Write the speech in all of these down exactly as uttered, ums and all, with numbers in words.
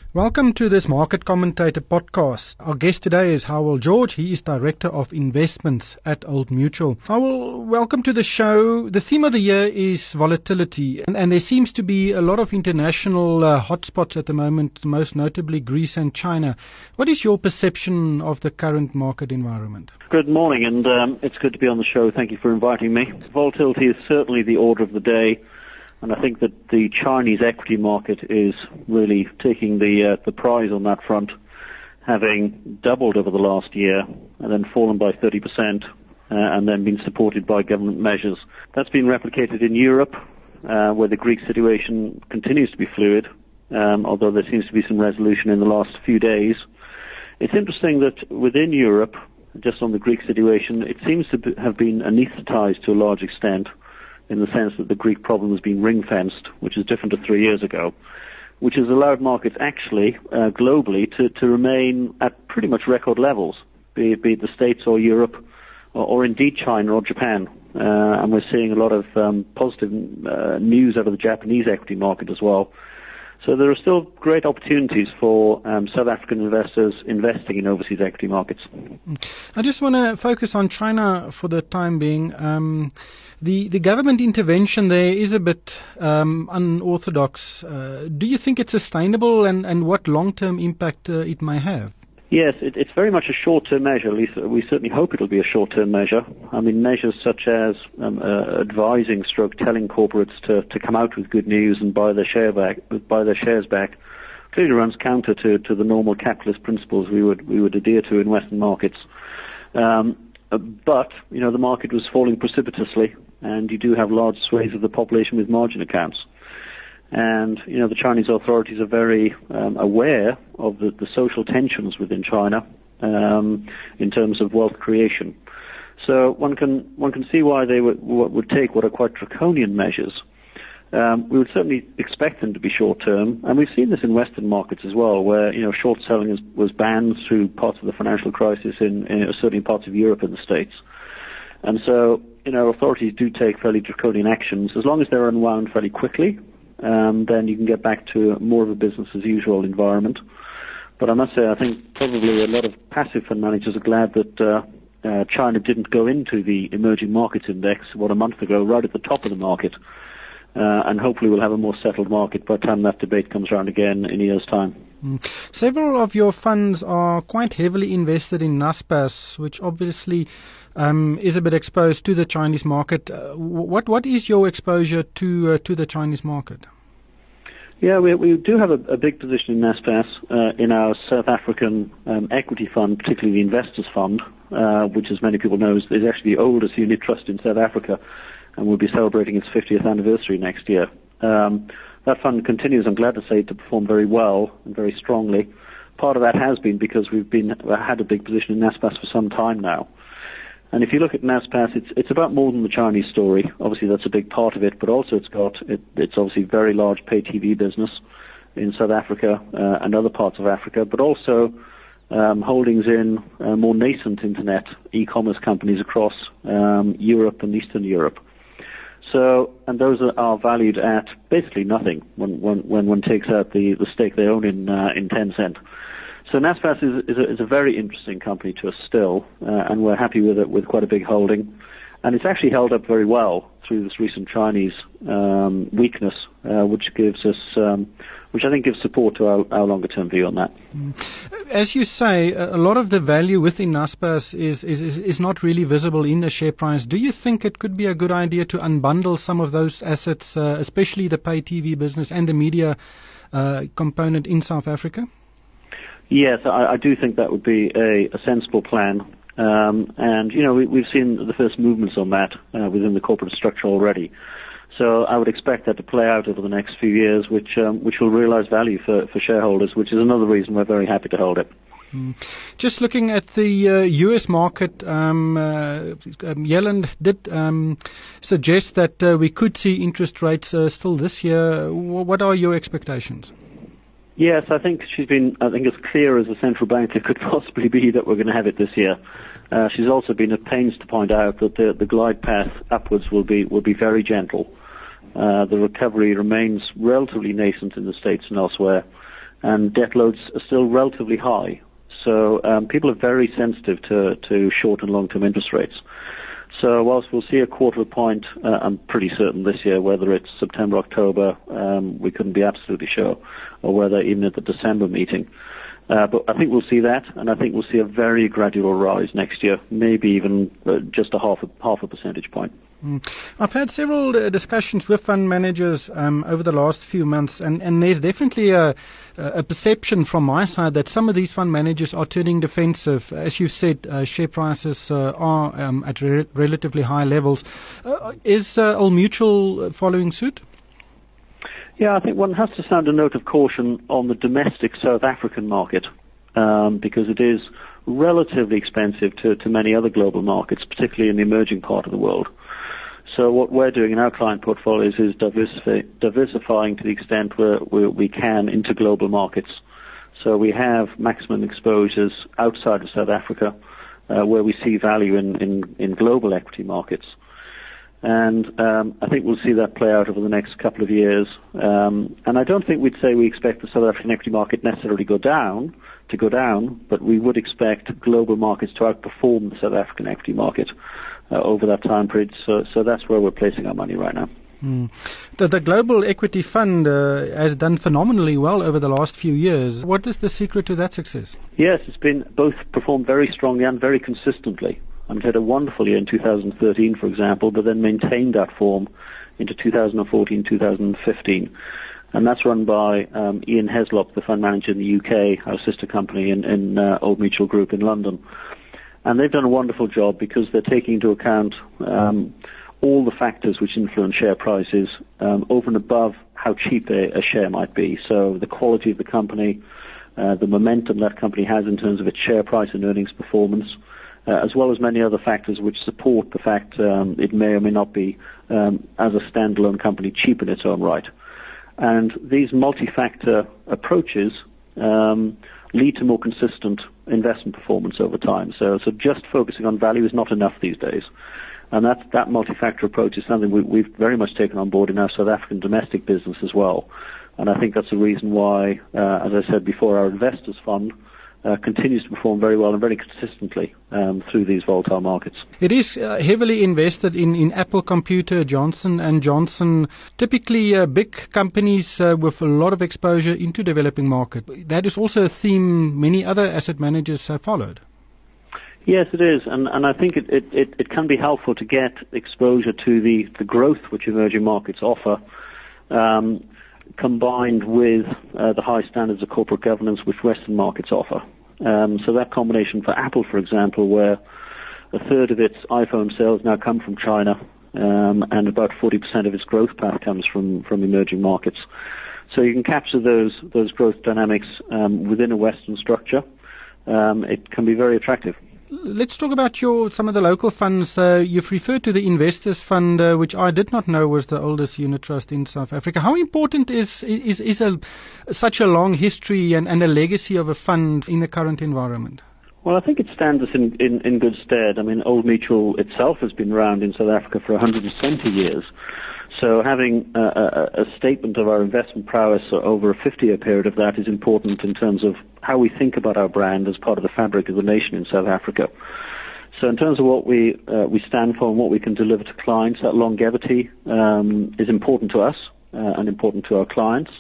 Welcome to this Market Commentator podcast. Our guest today is Howell George. He is Director of Investments at Old Mutual. Howell, welcome to the show. The theme of the year is volatility, and, and there seems to be a lot of international uh, hotspots at the moment, most notably Greece and China. What is your perception of the current market environment? Good morning, and um, it's good to be on the show. Thank you for inviting me. Volatility is certainly the order of the day. And I think that the Chinese equity market is really taking the uh, the prize on that front, having doubled over the last year and then fallen by thirty percent uh, and then been supported by government measures. That's been replicated in Europe, uh, where the Greek situation continues to be fluid, um, although there seems to be some resolution in the last few days. It's interesting that within Europe, just on the Greek situation, it seems to be, have been anesthetized to a large extent, in the sense that the Greek problem has been ring-fenced, which is different to three years ago, which has allowed markets actually, uh, globally, to, to remain at pretty much record levels, be it, be it the States or Europe, or, or indeed China or Japan. Uh, and we're seeing a lot of um, positive uh, news out of the Japanese equity market as well. So there are still great opportunities for um, South African investors investing in overseas equity markets. I just want to focus on China for the time being. Um, The, the government intervention there is a bit um, unorthodox. Uh, do you think it's sustainable, and, and what long-term impact uh, it may have? Yes, it, it's very much a short-term measure. At least we certainly hope it'll be a short-term measure. I mean, measures such as um, uh, advising, stroke telling corporates to, to come out with good news and buy their share back, buy their shares back, clearly runs counter to, to the normal capitalist principles we would we would adhere to in Western markets. Um, but you know, the market was falling precipitously, and you do have large swathes of the population with margin accounts. And, you know, the Chinese authorities are very um, aware of the, the social tensions within China um, in terms of wealth creation. So one can one can see why they would, would take what are quite draconian measures. Um, we would certainly expect them to be short-term, and we've seen this in Western markets as well, where, you know, short selling is, was banned through parts of the financial crisis in, in certainly parts of Europe and the States. And so, you know, authorities do take fairly draconian actions. As long as they're unwound fairly quickly, um, then you can get back to more of a business-as-usual environment. But I must say, I think probably a lot of passive fund managers are glad that uh, uh, China didn't go into the emerging markets index, what, a month ago, right at the top of the market. Uh, and hopefully we'll have a more settled market by the time that debate comes around again in a year's time. Mm. Several of your funds are quite heavily invested in Naspers, which obviously um, is a bit exposed to the Chinese market. Uh, what what is your exposure to uh, to the Chinese market? Yeah, we we do have a, a big position in Naspers uh, in our South African um, equity fund, particularly the Investors Fund, uh, which, as many people know, is, is actually the oldest unit trust in South Africa, and will be celebrating its fiftieth anniversary next year. Um, that fund continues, I'm glad to say, to perform very well and very strongly. Part of that has been because we've been had a big position in Naspers for some time now. And if you look at Naspers, it's it's about more than the Chinese story. Obviously, that's a big part of it, but also it's got it, it's obviously very large pay T V business in South Africa uh, and other parts of Africa, but also um, holdings in uh, more nascent internet e-commerce companies across um, Europe and Eastern Europe. So, and those are, are valued at basically nothing when when, when one takes out the, the stake they own in uh, in Tencent. So Naspers is, is, a, is a very interesting company to us still, uh, and we're happy with it, with quite a big holding. And it's actually held up very well through this recent Chinese um, weakness, uh, which gives us, um, which I think gives support to our, our longer-term view on that. As you say, a lot of the value within Naspers is, is, is, is not really visible in the share price. Do you think it could be a good idea to unbundle some of those assets, uh, especially the pay T V business and the media uh, component in South Africa? Yes, I, I do think that would be a, a sensible plan. Um, and, you know, we, we've seen the first movements on that uh, within the corporate structure already. So I would expect that to play out over the next few years, which um, which will realize value for, for shareholders, which is another reason we're very happy to hold it. Mm. Just looking at the uh, U S market, um, uh, Yellen did um, suggest that uh, we could see interest rates uh, still this year. What are your expectations? Yes, I think she's been, I think, as clear as a central banker could possibly be that we're going to have it this year. Uh, she's also been at pains to point out that the, the glide path upwards will be will be very gentle. Uh, the recovery remains relatively nascent in the States and elsewhere, and debt loads are still relatively high. So um, people are very sensitive to, to short and long-term interest rates. So whilst we'll see a quarter of a point, uh, I'm pretty certain this year, whether it's September, October, um, we couldn't be absolutely sure, or whether even at the December meeting. Uh, but I think we'll see that, and I think we'll see a very gradual rise next year, maybe even uh, just a half a, half a percentage point. Mm. I've had several uh, discussions with fund managers um, over the last few months, and, and there's definitely a, a perception from my side that some of these fund managers are turning defensive. As you said, uh, share prices uh, are um, at re- relatively high levels. Uh, is uh, Old Mutual following suit? Yeah, I think one has to sound a note of caution on the domestic South African market um, because it is relatively expensive to, to many other global markets, particularly in the emerging part of the world. So what we're doing in our client portfolios is diversify, diversifying to the extent where, where we can into global markets. So we have maximum exposures outside of South Africa uh, where we see value in, in, in global equity markets. And um, I think we'll see that play out over the next couple of years. Um, and I don't think we'd say we expect the South African equity market necessarily go down, to go down, but we would expect global markets to outperform the South African equity market uh, over that time period. So, so that's where we're placing our money right now. Mm. The, the Global Equity Fund uh, has done phenomenally well over the last few years. What is the secret to that success? Yes, it's been both performed very strongly and very consistently. And it had a wonderful year in two thousand thirteen, for example, but then maintained that form into two thousand fourteen, two thousand fifteen. And that's run by um, Ian Heslop, the fund manager in the U K, our sister company in, in uh, Old Mutual Group in London. And they've done a wonderful job because they're taking into account um, all the factors which influence share prices um, over and above how cheap a, a share might be. So the quality of the company, uh, the momentum that company has in terms of its share price and earnings performance, Uh, as well as many other factors which support the fact um, it may or may not be, um, as a standalone company, cheap in its own right. And these multi-factor approaches um, lead to more consistent investment performance over time. So, so just focusing on value is not enough these days. And that, that multi-factor approach is something we, we've very much taken on board in our South African domestic business as well. And I think that's the reason why, uh, as I said before, our investors fund Uh, continues to perform very well and very consistently um, through these volatile markets. It is uh, heavily invested in, in Apple Computer, Johnson and Johnson, typically uh, big companies uh, with a lot of exposure into developing market. That is also a theme many other asset managers have followed. Yes, it is, and, and I think it, it, it, it can be helpful to get exposure to the, the growth which emerging markets offer, um, combined with uh, the high standards of corporate governance which Western markets offer. Um, so that combination for Apple, for example, where a third of its iPhone sales now come from China, um, and about forty percent of its growth path comes from, from emerging markets. So you can capture those those growth dynamics um, within a Western structure. Um, it can be very attractive. Let's talk about your some of the local funds. Uh, you've referred to the Investors Fund, uh, which I did not know was the oldest unit trust in South Africa. How important is is is a such a long history and, and a legacy of a fund in the current environment? Well, I think it stands us in, in, in good stead. I mean, Old Mutual itself has been around in South Africa for one hundred twenty years. So having a, a, a statement of our investment prowess over a fifty-year period of that is important in terms of how we think about our brand as part of the fabric of the nation in South Africa. So in terms of what we uh, we stand for and what we can deliver to clients, that longevity um, is important to us uh, and important to our clients.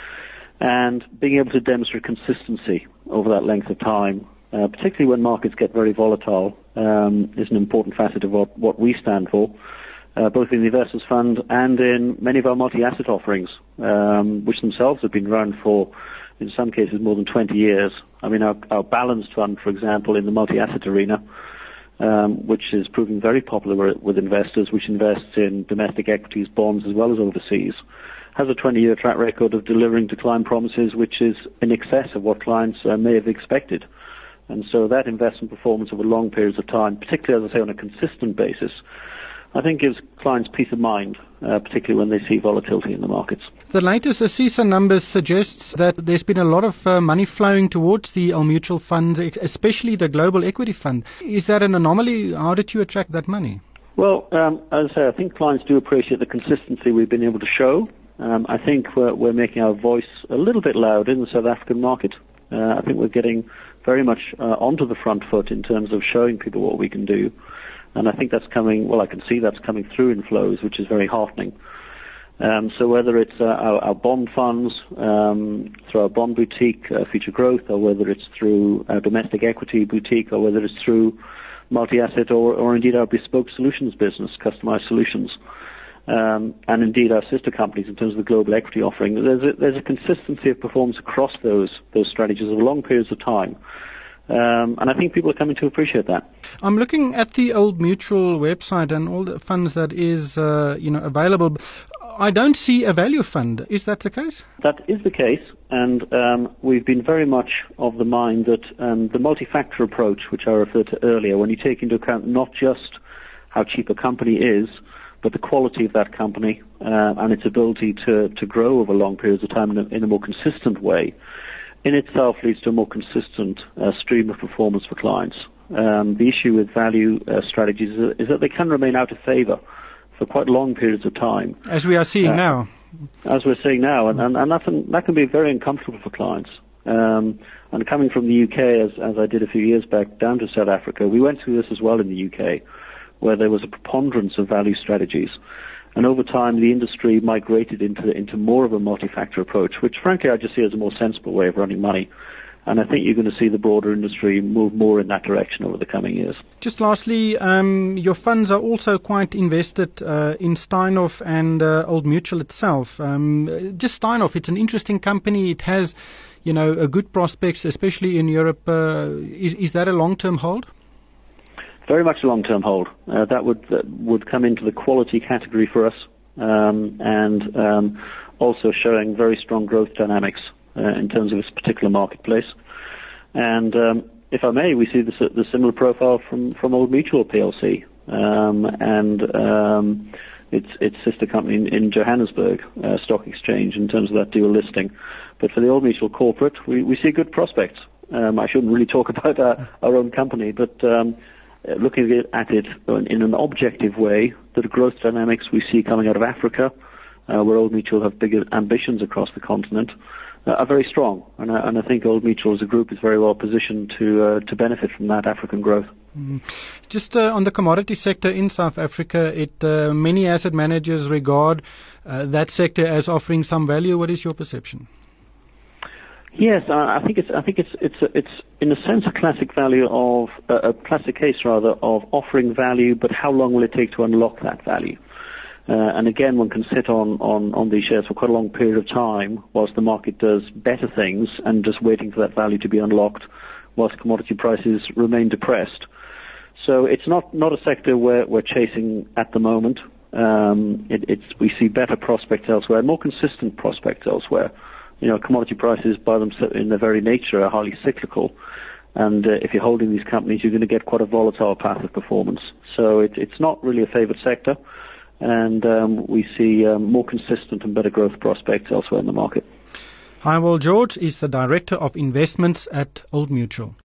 And being able to demonstrate consistency over that length of time, uh, particularly when markets get very volatile, um, is an important facet of what, what we stand for. Uh, both in the Investors Fund and in many of our multi-asset offerings, um, which themselves have been around for, in some cases, more than twenty years. I mean, our, our Balanced Fund, for example, in the multi-asset arena, um, which is proving very popular with investors, which invests in domestic equities, bonds, as well as overseas, has a twenty-year track record of delivering to client promises, which is in excess of what clients uh, may have expected. And so that investment performance over long periods of time, particularly, as I say, on a consistent basis, I think gives clients peace of mind, uh, particularly when they see volatility in the markets. The latest ASISA numbers suggests that there's been a lot of uh, money flowing towards the Old Mutual funds, especially the Global Equity Fund. Is that an anomaly? How did you attract that money? Well, um, as I say, I think clients do appreciate the consistency we've been able to show Um, I think we're, we're making our voice a little bit louder in the South African market. Uh, I think we're getting very much uh, onto the front foot in terms of showing people what we can do. And I think that's coming, well, I can see that's coming through in flows, which is very heartening. Um, so whether it's uh, our, our bond funds, um, through our bond boutique, uh, Future Growth, or whether it's through our domestic equity boutique, or whether it's through multi-asset, or, or indeed our bespoke solutions business, customized solutions, um, and indeed our sister companies in terms of the global equity offering, there's a, there's a consistency of performance across those those strategies over long periods of time. Um, and I think people are coming to appreciate that. I'm looking at the Old Mutual website and all the funds that is, uh, you know, available. I don't see a value fund. Is that the case? That is the case, and um, we've been very much of the mind that um, the multi-factor approach, which I referred to earlier, when you take into account not just how cheap a company is, but the quality of that company uh, and its ability to, to grow over long periods of time in a, in a more consistent way, in itself leads to a more consistent uh, stream of performance for clients. Um, the issue with value uh, strategies is, is that they can remain out of favor for quite long periods of time. As we are seeing uh, now. As we're seeing now, and, and, and that, can, that can be very uncomfortable for clients. Um, and coming from the U K, as, as I did a few years back, down to South Africa, we went through this as well in the U K, where there was a preponderance of value strategies. And over time, the industry migrated into into more of a multi-factor approach, which frankly I just see as a more sensible way of running money. And I think you're going to see the broader industry move more in that direction over the coming years. Just lastly, um, your funds are also quite invested uh, in Steinhoff and uh, Old Mutual itself. Um, just Steinhoff, it's an interesting company. It has, you know, a good prospects, especially in Europe. Uh, is, is that a long-term hold? Very much a long-term hold. Uh, that would that would come into the quality category for us, um, and um, also showing very strong growth dynamics uh, in terms of its particular marketplace. And um, if I may, we see the, the similar profile from, from Old Mutual P L C um, and um, its its sister company in, in Johannesburg uh, Stock Exchange in terms of that dual listing. But for the Old Mutual corporate, we, we see good prospects. Um, I shouldn't really talk about our, our own company, but um, looking at it in an objective way, the growth dynamics we see coming out of Africa, uh, where Old Mutual have bigger ambitions across the continent, uh, are very strong. And I, and I think Old Mutual as a group is very well positioned to uh, to benefit from that African growth. Mm. Just uh, on the commodity sector in South Africa, it uh, many asset managers regard uh, that sector as offering some value. What is your perception? Yes, I think it's I think it's it's it's in a sense a classic value of uh, a classic case rather of offering value, but how long will it take to unlock that value? Uh, and again, one can sit on, on, on these shares for quite a long period of time whilst the market does better things and just waiting for that value to be unlocked whilst commodity prices remain depressed. So it's not, not a sector where we're chasing at the moment. Um, it, it's we see better prospects elsewhere, more consistent prospects elsewhere. You know, commodity prices by themselves in their very nature are highly cyclical. And uh, if you're holding these companies, you're going to get quite a volatile path of performance. So it, it's not really a favored sector. And um, we see um, more consistent and better growth prospects elsewhere in the market. Hywel George is the Director of Investments at Old Mutual.